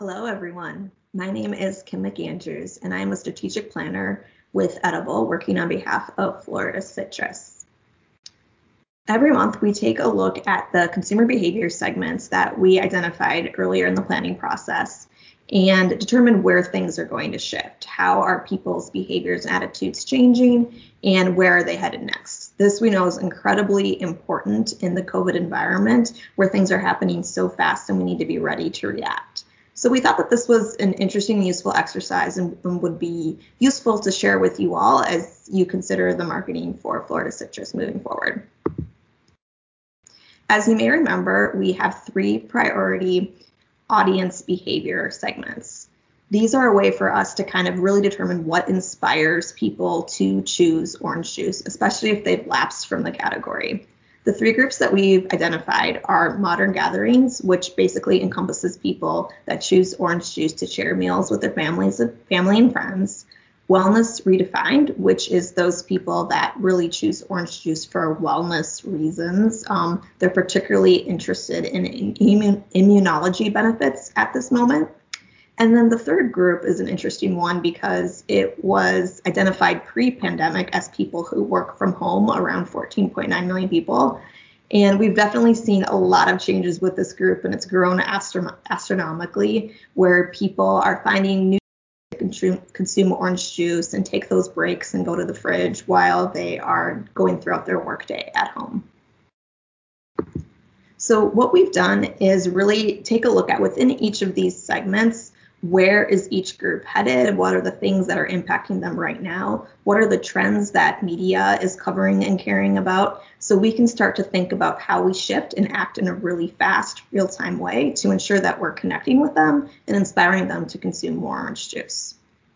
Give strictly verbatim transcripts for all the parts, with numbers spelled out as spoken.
Hello, everyone. My name is Kim McAndrews, and I am a strategic planner with Edible, working on behalf of Florida Citrus. Every month, we take a look at the consumer behavior segments that we identified earlier in the planning process and determine where things are going to shift. How are people's behaviors and attitudes changing, and where are they headed next? This we know is incredibly important in the COVID environment where things are happening so fast and we need to be ready to react. So we thought that this was an interesting and useful exercise and, and would be useful to share with you all as you consider the marketing for Florida Citrus moving forward. As you may remember, we have three priority audience behavior segments. These are a way for us to kind of really determine what inspires people to choose orange juice, especially if they've lapsed from the category. The three groups that we've identified are modern gatherings, which basically encompasses people that choose orange juice to share meals with their families, family and friends. Wellness redefined, which is those people that really choose orange juice for wellness reasons. Um, they're particularly interested in, in immun- immunology benefits at this moment. And then the third group is an interesting one because it was identified pre-pandemic as people who work from home, around fourteen point nine million people. And we've definitely seen a lot of changes with this group, and it's grown astro- astronomically, where people are finding new ways to consume orange juice and take those breaks and go to the fridge while they are going throughout their workday at home. So what we've done is really take a look at within each of these segments. Where is each group headed? What are the things that are impacting them right now? What are the trends that media is covering and caring about? So we can start to think about how we shift and act in a really fast, real-time way to ensure that we're connecting with them and inspiring them to consume more orange juice.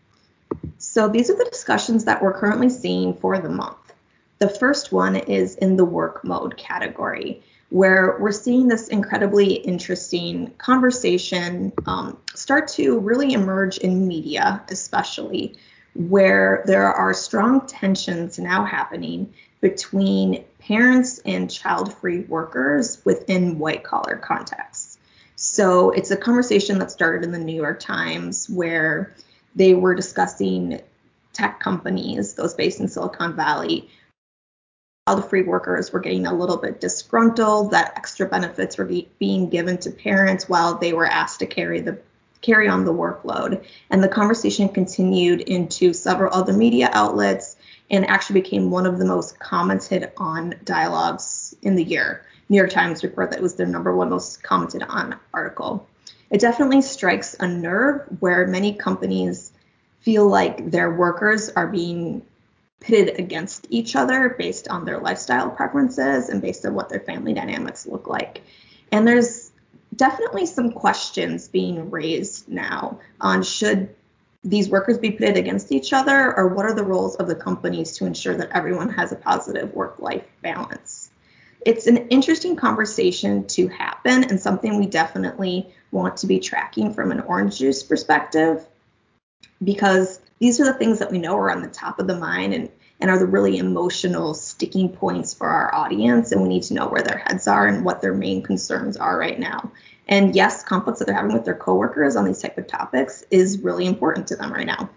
So these are the discussions that we're currently seeing for the month. The first one is in the work mode category, where we're seeing this incredibly interesting conversation um, start to really emerge in media, especially, where there are strong tensions now happening between parents and child-free workers within white-collar contexts. So it's a conversation that started in the New York Times, where they were discussing tech companies, those based in Silicon Valley, child-free workers were getting a little bit disgruntled that extra benefits were be, being given to parents while they were asked to carry the carry on the workload. And the conversation continued into several other media outlets and actually became one of the most commented on dialogues in the year. New York Times report that it was their number one most commented on article. It definitely strikes a nerve where many companies feel like their workers are being pitted against each other based on their lifestyle preferences and based on what their family dynamics look like. And there's definitely some questions being raised now on should these workers be pitted against each other, or what are the roles of the companies to ensure that everyone has a positive work-life balance. It's an interesting conversation to happen and something we definitely want to be tracking from an orange juice perspective, because these are the things that we know are on the top of the mind and, and are the really emotional sticking points for our audience. And we need to know where their heads are and what their main concerns are right now. And yes, conflicts that they're having with their coworkers on these type of topics is really important to them right now.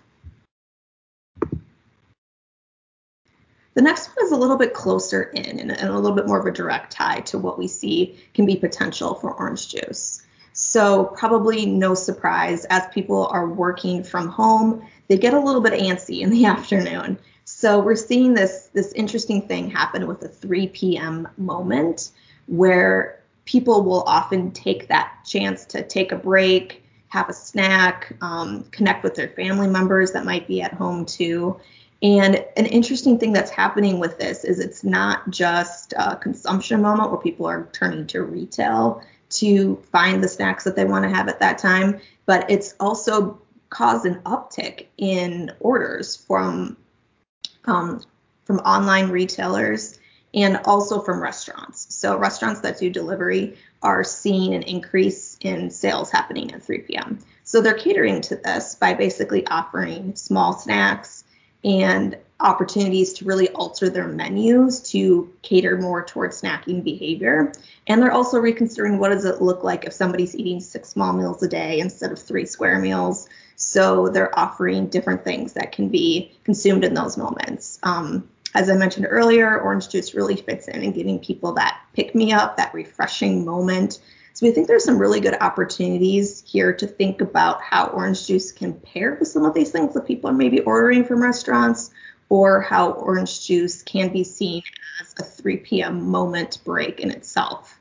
The next one is a little bit closer in and, and a little bit more of a direct tie to what we see can be potential for orange juice. So probably no surprise, as people are working from home, they get a little bit antsy in the afternoon. So we're seeing this, this interesting thing happen with the three p.m. moment, where people will often take that chance to take a break, have a snack, um, connect with their family members that might be at home too. And an interesting thing that's happening with this is it's not just a consumption moment where people are turning to retail to find the snacks that they want to have at that time, but it's also caused an uptick in orders from um, from online retailers and also from restaurants. So restaurants that do delivery are seeing an increase in sales happening at three p.m. So they're catering to this by basically offering small snacks and opportunities to really alter their menus to cater more towards snacking behavior. And they're also reconsidering what does it look like if somebody's eating six small meals a day instead of three square meals. So they're offering different things that can be consumed in those moments. Um, as I mentioned earlier, orange juice really fits in and giving people that pick-me-up, that refreshing moment. So we think there's some really good opportunities here to think about how orange juice can pair with some of these things that people are maybe ordering from restaurants, or how orange juice can be seen as a three p.m. moment break in itself.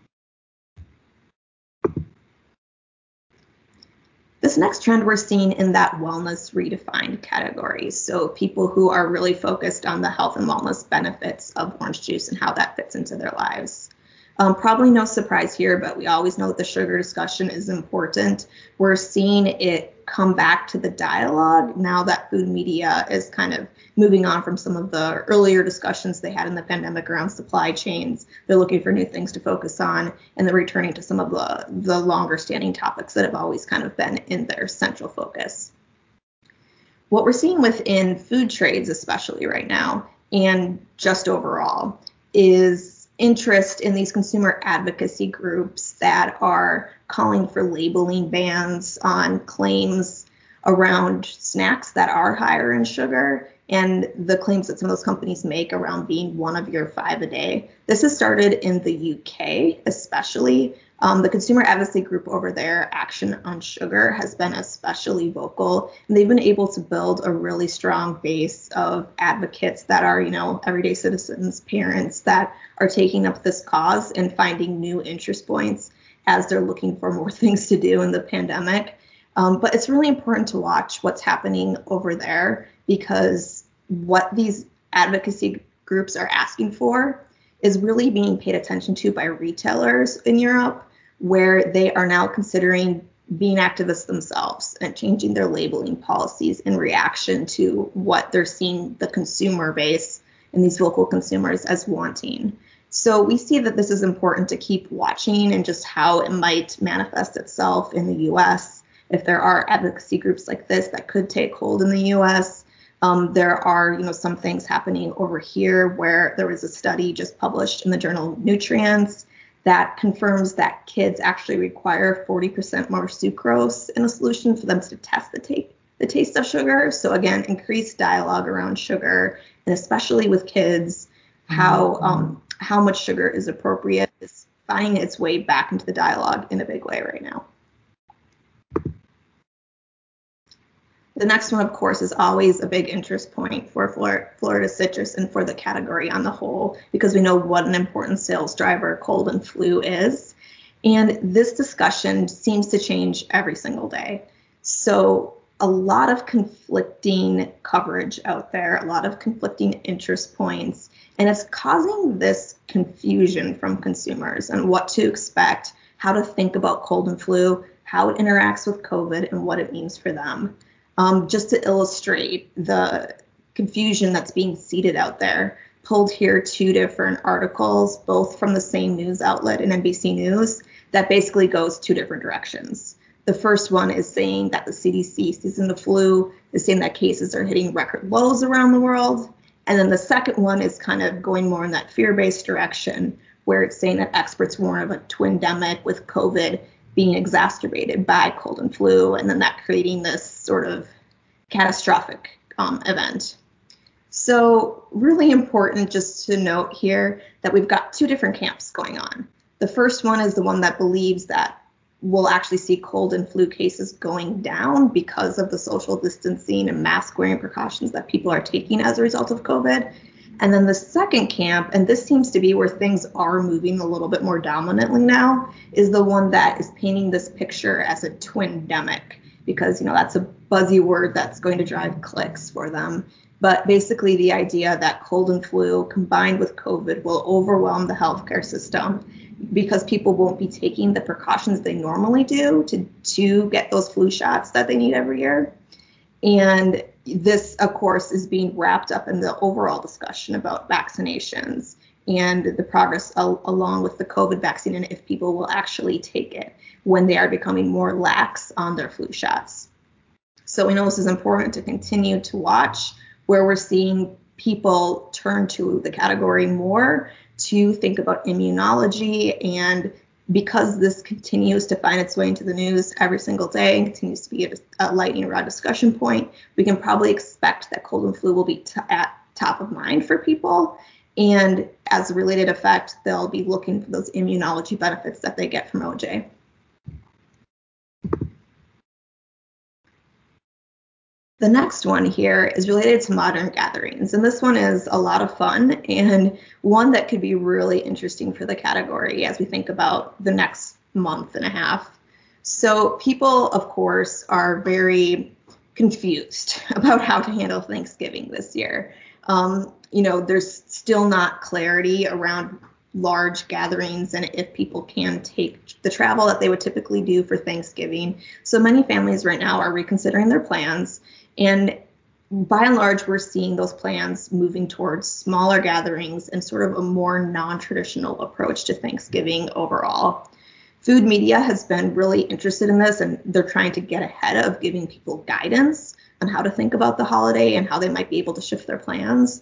This next trend we're seeing in that wellness redefined category. So people who are really focused on the health and wellness benefits of orange juice and how that fits into their lives. Um, probably no surprise here, but we always know that the sugar discussion is important. We're seeing it come back to the dialogue now that food media is kind of moving on from some of the earlier discussions they had in the pandemic around supply chains. They're looking for new things to focus on, and they're returning to some of the, the longer standing topics that have always kind of been in their central focus. What we're seeing within food trades, especially right now, and just overall, is interest in these consumer advocacy groups that are calling for labeling bans on claims around snacks that are higher in sugar, and the claims that some of those companies make around being one of your five a day. This has started in the U K, especially. Um, the consumer advocacy group over there, Action on Sugar, has been especially vocal, and they've been able to build a really strong base of advocates that are, you know, everyday citizens, parents that are taking up this cause and finding new interest points as they're looking for more things to do in the pandemic. Um, but it's really important to watch what's happening over there, because what these advocacy groups are asking for is really being paid attention to by retailers in Europe, where they are now considering being activists themselves and changing their labeling policies in reaction to what they're seeing the consumer base and these local consumers as wanting. So we see that this is important to keep watching and just how it might manifest itself in the U S. If there are advocacy groups like this that could take hold in the U S, Um, there are, you know, some things happening over here where there was a study just published in the journal Nutrients that confirms that kids actually require forty percent more sucrose in a solution for them to test the, ta- the taste of sugar. So again, increased dialogue around sugar, and especially with kids, how um, how much sugar is appropriate is finding its way back into the dialogue in a big way right now. The next one, of course, is always a big interest point for Florida Citrus and for the category on the whole, because we know what an important sales driver cold and flu is. And this discussion seems to change every single day. So a lot of conflicting coverage out there, a lot of conflicting interest points, and it's causing this confusion from consumers on what to expect, how to think about cold and flu, how it interacts with COVID, and what it means for them. Um, just to illustrate the confusion that's being seeded out there, pulled here two different articles, both from the same news outlet and N B C News, that basically goes two different directions. The first one is saying that the C D C season the flu is saying that cases are hitting record lows around the world. And then the second one is kind of going more in that fear-based direction, where it's saying that experts warn of a twindemic with COVID being exacerbated by cold and flu, and then that creating this sort of catastrophic um, event. So really important just to note here that we've got two different camps going on. The first one is the one that believes that we'll actually see cold and flu cases going down because of the social distancing and mask wearing precautions that people are taking as a result of COVID. And then the second camp, and this seems to be where things are moving a little bit more dominantly now, is the one that is painting this picture as a twindemic, because, you know, that's a buzzy word that's going to drive clicks for them. But basically the idea that cold and flu combined with COVID will overwhelm the healthcare system because people won't be taking the precautions they normally do to, to get those flu shots that they need every year. And this, of course, is being wrapped up in the overall discussion about vaccinations and the progress al- along with the COVID vaccine, and if people will actually take it when they are becoming more lax on their flu shots. So we know this is important to continue to watch where we're seeing people turn to the category more to think about immunology. And because this continues to find its way into the news every single day and continues to be a, a lightning rod discussion point, we can probably expect that cold and flu will be t- at top of mind for people. And as a related effect, they'll be looking for those immunology benefits that they get from O J. The next one here is related to modern gatherings, and this one is a lot of fun and one that could be really interesting for the category as we think about the next month and a half. So people, of course, are very confused about how to handle Thanksgiving this year. Um, you know, there's still not clarity around large gatherings and if people can take the travel that they would typically do for Thanksgiving. So many families right now are reconsidering their plans. And by and large, we're seeing those plans moving towards smaller gatherings and sort of a more non-traditional approach to Thanksgiving overall. Food media has been really interested in this, and they're trying to get ahead of giving people guidance on how to think about the holiday and how they might be able to shift their plans.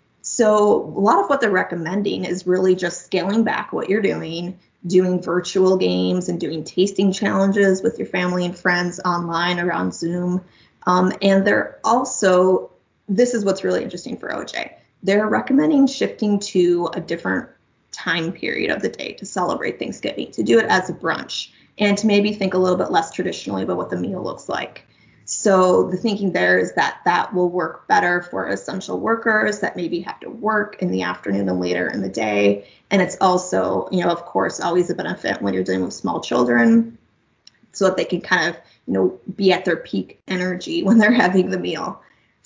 So a lot of what they're recommending is really just scaling back what you're doing, doing virtual games and doing tasting challenges with your family and friends online around Zoom. Um, and they're also, this is what's really interesting for O J, they're recommending shifting to a different time period of the day to celebrate Thanksgiving, to do it as a brunch, and to maybe think a little bit less traditionally about what the meal looks like. So the thinking there is that that will work better for essential workers that maybe have to work in the afternoon and later in the day. And it's also, you know, of course, always a benefit when you're dealing with small children so that they can kind of, you know, be at their peak energy when they're having the meal.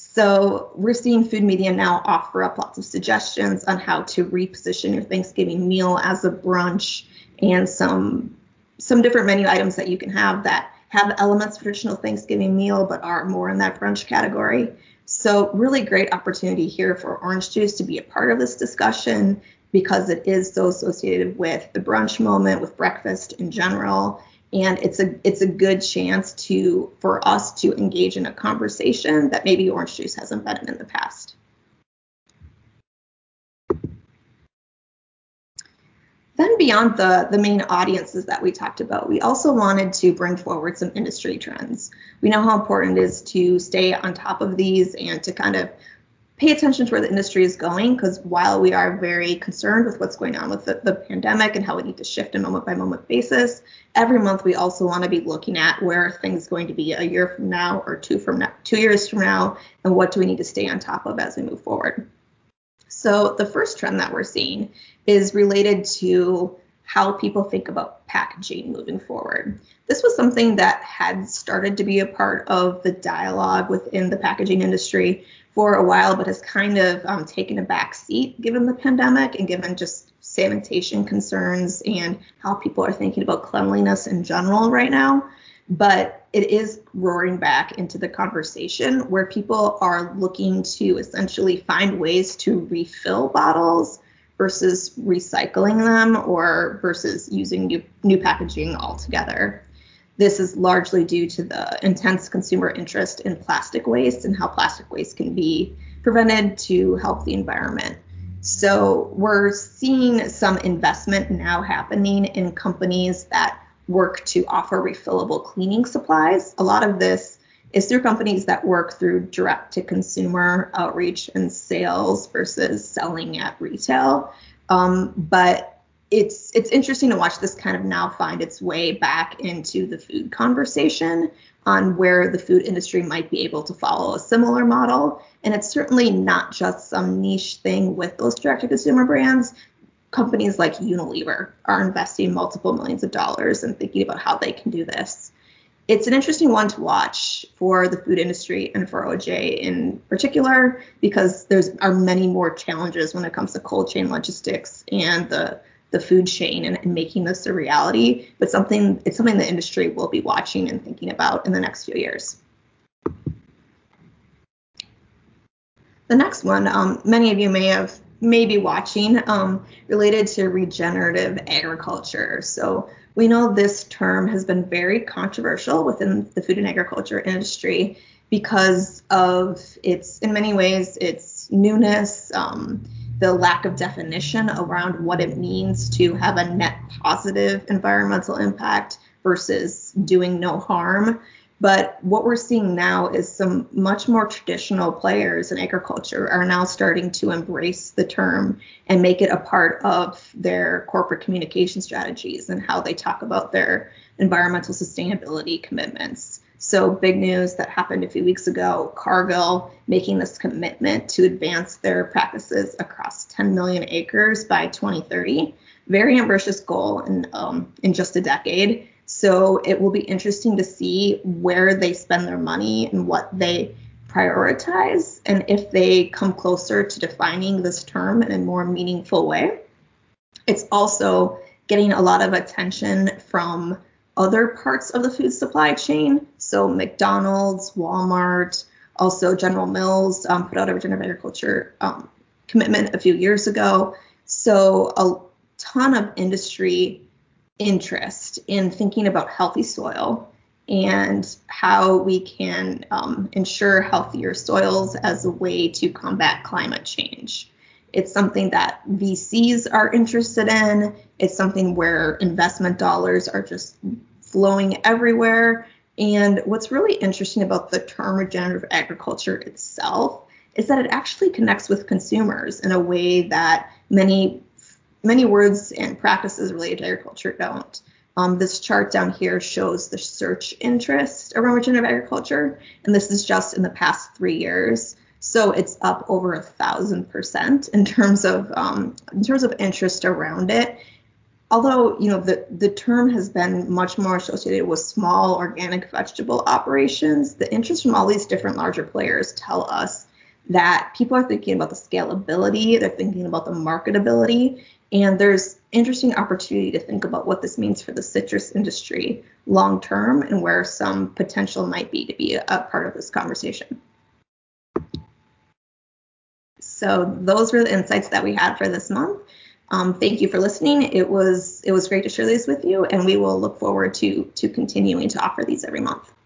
So we're seeing food media now offer up lots of suggestions on how to reposition your Thanksgiving meal as a brunch, and some some different menu items that you can have that have elements of traditional Thanksgiving meal, but are more in that brunch category. So really great opportunity here for Orange Juice to be a part of this discussion because it is so associated with the brunch moment, with breakfast in general. And it's a it's a good chance to for us to engage in a conversation that maybe Orange Juice hasn't been in in the past. Then beyond the, the main audiences that we talked about, we also wanted to bring forward some industry trends. We know how important it is to stay on top of these and to kind of pay attention to where the industry is going, because while we are very concerned with what's going on with the, the pandemic and how we need to shift a moment by moment basis, every month we also want to be looking at where are things going to be a year from now or two from now, two years from now, and what do we need to stay on top of as we move forward. So the first trend that we're seeing is related to how people think about packaging moving forward. This was something that had started to be a part of the dialogue within the packaging industry for a while, but has kind of um, taken a back seat given the pandemic and given just sanitation concerns and how people are thinking about cleanliness in general right now. But it is roaring back into the conversation where people are looking to essentially find ways to refill bottles versus recycling them or versus using new, new packaging altogether. This is largely due to the intense consumer interest in plastic waste and how plastic waste can be prevented to help the environment. So we're seeing some investment now happening in companies that work to offer refillable cleaning supplies. A lot of this is through companies that work through direct to consumer outreach and sales versus selling at retail. Um, but it's it's interesting to watch this kind of now find its way back into the food conversation on where the food industry might be able to follow a similar model. And it's certainly not just some niche thing with those direct to consumer brands. Companies like Unilever are investing multiple millions of dollars and thinking about how they can do this. It's an interesting one to watch for the food industry and for O J in particular, because there's are many more challenges when it comes to cold chain logistics and the the food chain and, and making this a reality. But something it's something the industry will be watching and thinking about in the next few years. The next one, um, many of you may have may be watching, um, related to regenerative agriculture. So we know this term has been very controversial within the food and agriculture industry. because of its, in many ways, its newness, um, the lack of definition around what it means to have a net positive environmental impact versus doing no harm. But what we're seeing now is some much more traditional players in agriculture are now starting to embrace the term and make it a part of their corporate communication strategies and how they talk about their environmental sustainability commitments. So big news that happened a few weeks ago, Cargill making this commitment to advance their practices across ten million acres by twenty thirty. Very ambitious goal in, um, in just a decade. So it will be interesting to see where they spend their money and what they prioritize, and if they come closer to defining this term in a more meaningful way. It's also getting a lot of attention from other parts of the food supply chain. So McDonald's, Walmart, also General Mills um, put out a regenerative agriculture um, commitment a few years ago. So a ton of industry interest in thinking about healthy soil and how we can um, ensure healthier soils as a way to combat climate change. It's something that V Cs are interested in. It's something where investment dollars are just flowing everywhere. And what's really interesting about the term regenerative agriculture itself is that it actually connects with consumers in a way that many many words and practices related to agriculture don't. Um, this chart down here shows the search interest around regenerative agriculture, and this is just in the past three years. So it's up over a thousand percent in terms of um, in terms of interest around it. Although, you know, the, the term has been much more associated with small organic vegetable operations, the interest from all these different larger players tell us that people are thinking about the scalability, they're thinking about the marketability, and there's interesting opportunity to think about what this means for the citrus industry long term and where some potential might be to be a, a part of this conversation. So those were the insights that we had for this month. Um, thank you for listening. It was it was great to share these with you, and we will look forward to to continuing to offer these every month.